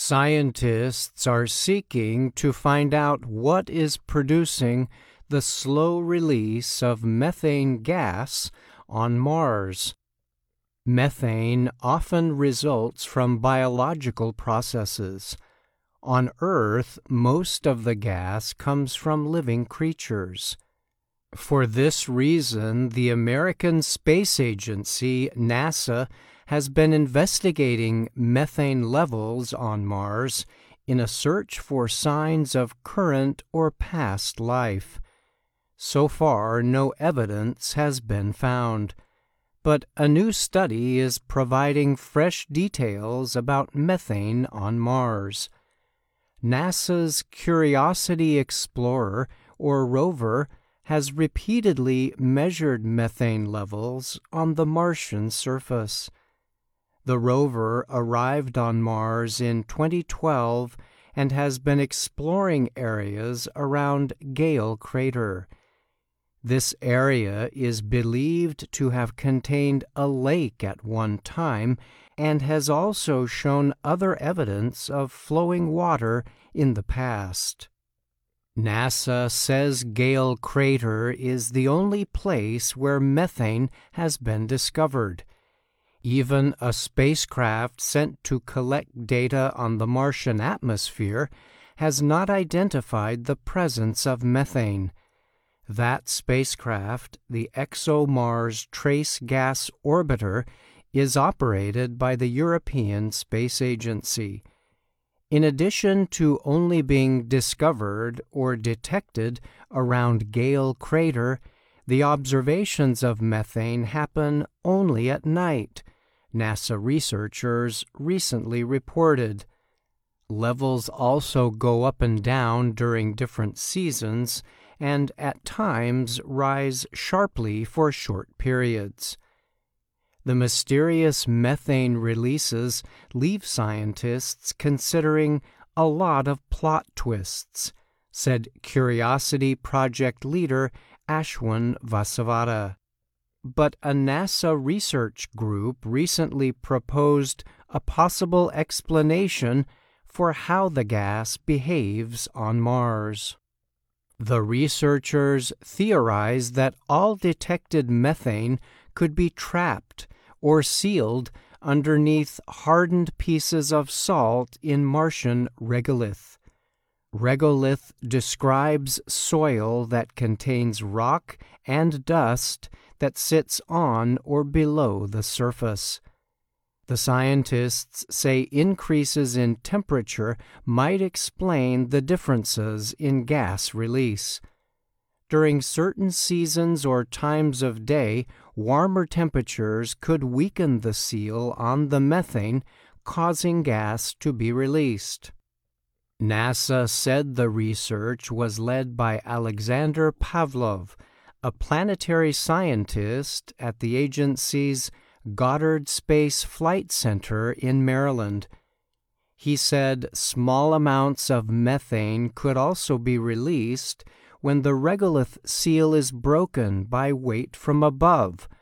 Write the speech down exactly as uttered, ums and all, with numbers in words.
Scientists are seeking to find out what is producing the slow release of methane gas on Mars. Methane often results from biological processes. On Earth, most of the gas comes from living creatures. For this reason, the American Space Agency, NASA, has been investigating methane levels on Mars in a search for signs of current or past life. So far, no evidence has been found, but a new study is providing fresh details about methane on Mars. NASA's Curiosity Explorer, or rover, has repeatedly measured methane levels on the Martian surface. The rover arrived on Mars in twenty twelve and has been exploring areas around Gale Crater. This area is believed to have contained a lake at one time and has also shown other evidence of flowing water in the past. NASA says Gale Crater is the only place where methane has been discovered. Even a spacecraft sent to collect data on the Martian atmosphere has not identified the presence of methane. That spacecraft, the ExoMars Trace Gas Orbiter, is operated by the European Space Agency. In addition to only being discovered or detected around Gale Crater, the observations of methane happen only at night, NASA researchers recently reported. Levels also go up and down during different seasons and at times rise sharply for short periods. The mysterious methane releases leave scientists considering a lot of plot twists, said Curiosity Project leader Ashwin Vasavada. But a NASA research group recently proposed a possible explanation for how the gas behaves on Mars. The researchers theorize that all detected methane could be trapped or sealed underneath hardened pieces of salt in Martian regolith. Regolith describes soil that contains rock and dust that sits on or below the surface. The scientists say increases in temperature might explain the differences in gas release. During certain seasons or times of day, warmer temperatures could weaken the seal on the methane, causing gas to be released. NASA said the research was led by Alexander Pavlov, a planetary scientist at the agency's Goddard Space Flight Center in Maryland. He said small amounts of methane could also be released when the regolith seal is broken by weight from above,